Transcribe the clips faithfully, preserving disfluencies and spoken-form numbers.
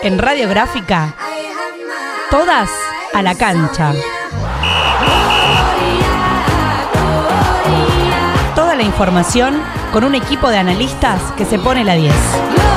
En Radiográfica, todas a la cancha. Toda la información con un equipo de analistas que se pone la diez.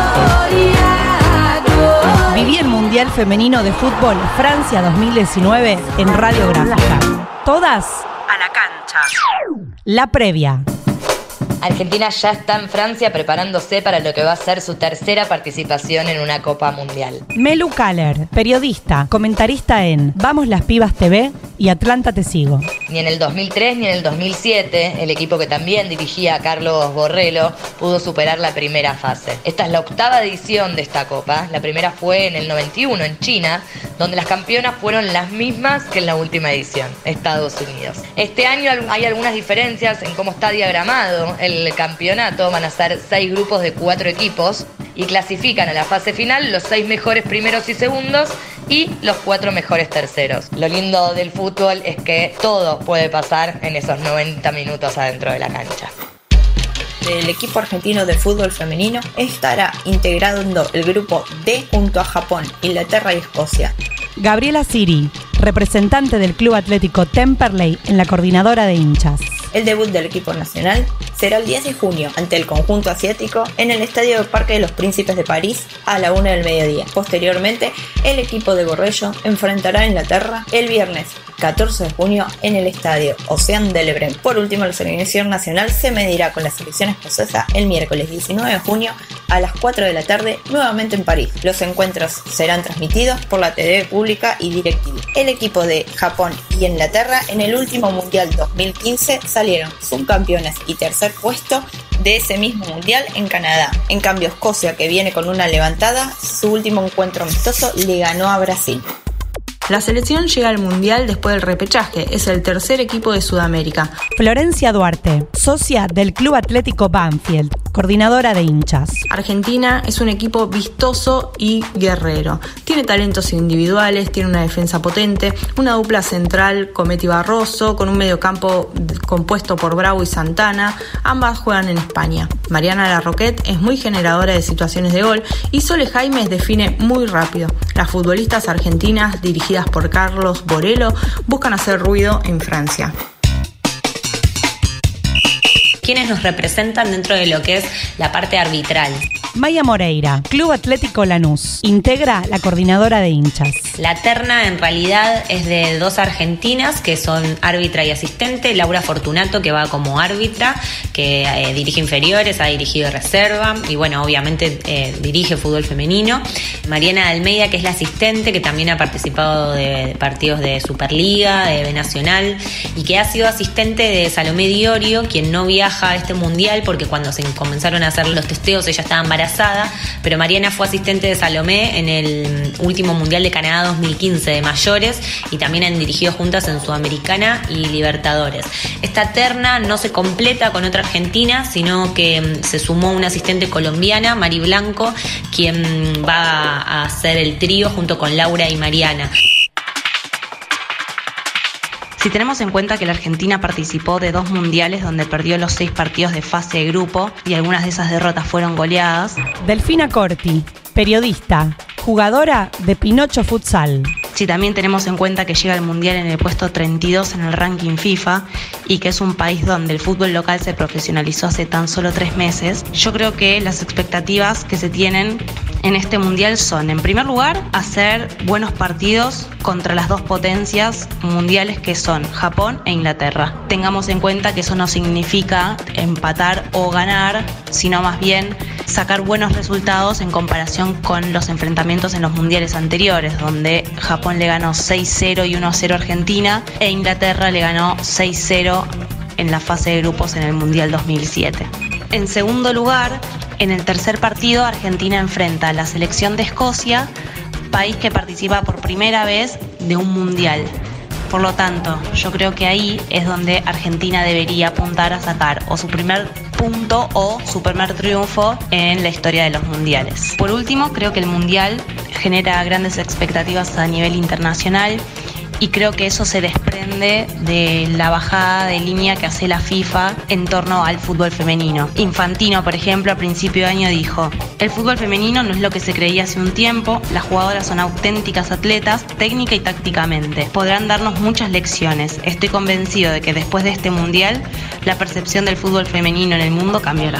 Viví el Mundial Femenino de Fútbol Francia dos mil diecinueve en Radiográfica. Todas a la cancha. La previa. Argentina ya está en Francia preparándose para lo que va a ser su tercera participación en una Copa Mundial. Melu Kaller, periodista, comentarista en Vamos las Pibas T V y Atlanta Te Sigo. Ni en el dos mil tres ni en el dos mil siete, el equipo que también dirigía Carlos Borrello pudo superar la primera fase. Esta es la octava edición de esta Copa. La primera fue en el noventa y uno en China, donde las campeonas fueron las mismas que en la última edición, Estados Unidos. Este año hay algunas diferencias en cómo está diagramado el campeonato. Van a ser seis grupos de cuatro equipos y clasifican a la fase final los seis mejores primeros y segundos y los cuatro mejores terceros. Lo lindo del fútbol es que todo puede pasar en esos noventa minutos adentro de la cancha. El equipo argentino de fútbol femenino estará integrando el grupo D junto a Japón, Inglaterra y Escocia. Gabriela Siri, representante del Club Atlético Temperley en la coordinadora de hinchas. El debut del equipo nacional será el diez de junio ante el conjunto asiático en el Estadio Parque de los Príncipes de París a la una del mediodía. Posteriormente, el equipo de Borrello enfrentará a Inglaterra el viernes catorce de junio en el Estadio Ocean de Lebrun. Por último, la selección nacional se medirá con la selección escocesa el miércoles diecinueve de junio a las cuatro de la tarde nuevamente en París. Los encuentros serán transmitidos por la T V pública y DirecTV. El equipo de Japón y Inglaterra en el último Mundial dos mil quince salieron subcampeones y tercer puesto de ese mismo mundial en Canadá. En cambio, Escocia, que viene con una levantada, su último encuentro amistoso le ganó a Brasil. La selección llega al Mundial después del repechaje, es el tercer equipo de Sudamérica. Florencia Duarte, socia del Club Atlético Banfield, coordinadora de hinchas. Argentina es un equipo vistoso y guerrero. Tiene talentos individuales, tiene una defensa potente, una dupla central, Cometti Barroso, con un mediocampo compuesto por Bravo y Santana. Ambas juegan en España. Mariana Larroquette es muy generadora de situaciones de gol y Sole Jaimes define muy rápido. Las futbolistas argentinas, dirigidas por Carlos Borrello, buscan hacer ruido en Francia. ¿Quiénes nos representan dentro de lo que es la parte arbitral? Maya Moreira, Club Atlético Lanús, integra la coordinadora de hinchas. La terna en realidad es de dos argentinas que son árbitra y asistente. Laura Fortunato, que va como árbitra, que eh, dirige inferiores, ha dirigido reserva y bueno, obviamente eh, dirige fútbol femenino. Mariana Almeida, que es la asistente, que también ha participado de partidos de Superliga, de B Nacional y que ha sido asistente de Salomé Diorio, quien no viaja a este mundial porque cuando se comenzaron a hacer los testeos ella estaba embarazada, pero Mariana fue asistente de Salomé en el último mundial de Canadá dos mil quince de mayores y también han dirigido juntas en Sudamericana y Libertadores. Esta terna no se completa con otra argentina, sino que se sumó una asistente colombiana, Mari Blanco, quien va a hacer el trío junto con Laura y Mariana. Si tenemos en cuenta que la Argentina participó de dos mundiales donde perdió los seis partidos de fase de grupo y algunas de esas derrotas fueron goleadas. Delfina Corti, periodista, jugadora de Pinocho Futsal. Si también tenemos en cuenta que llega al mundial en el puesto treinta y dos en el ranking FIFA y que es un país donde el fútbol local se profesionalizó hace tan solo tres meses, yo creo que las expectativas que se tienen en este mundial son, en primer lugar, hacer buenos partidos contra las dos potencias mundiales que son Japón e Inglaterra. Tengamos en cuenta que eso no significa empatar o ganar, sino más bien sacar buenos resultados en comparación con los enfrentamientos en los mundiales anteriores, donde Japón le ganó seis cero y uno cero a Argentina e Inglaterra le ganó seis cero en la fase de grupos en el Mundial dos mil siete. En segundo lugar, en el tercer partido, Argentina enfrenta a la selección de Escocia, país que participa por primera vez de un mundial. Por lo tanto, yo creo que ahí es donde Argentina debería apuntar a sacar o su primer punto o su primer triunfo en la historia de los mundiales. Por último, creo que el mundial genera grandes expectativas a nivel internacional y creo que eso se desprende de la bajada de línea que hace la FIFA en torno al fútbol femenino. Infantino, por ejemplo, a principio de año dijo: el fútbol femenino no es lo que se creía hace un tiempo, las jugadoras son auténticas atletas, técnica y tácticamente. Podrán darnos muchas lecciones. Estoy convencido de que después de este mundial, la percepción del fútbol femenino en el mundo cambiará.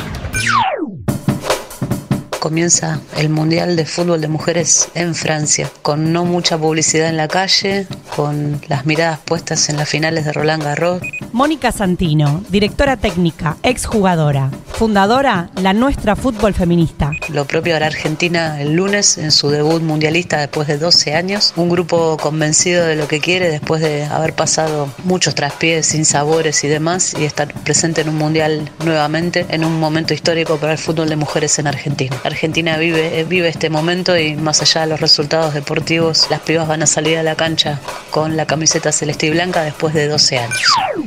Comienza el Mundial de Fútbol de Mujeres en Francia, con no mucha publicidad en la calle, con las miradas puestas en las finales de Roland Garros. Mónica Santino, directora técnica, exjugadora, fundadora La Nuestra Fútbol Feminista. Lo propio a la Argentina el lunes en su debut mundialista después de doce años. Un grupo convencido de lo que quiere después de haber pasado muchos traspiés, sinsabores y demás, y estar presente en un mundial nuevamente en un momento histórico para el fútbol de mujeres en Argentina. Argentina vive, vive este momento y más allá de los resultados deportivos, las pibas van a salir a la cancha con la camiseta celeste y blanca después de doce años.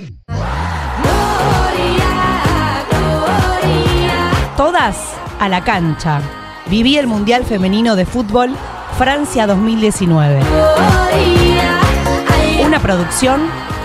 Todas a la cancha. Viví el Mundial Femenino de Fútbol Francia dos mil diecinueve. Una producción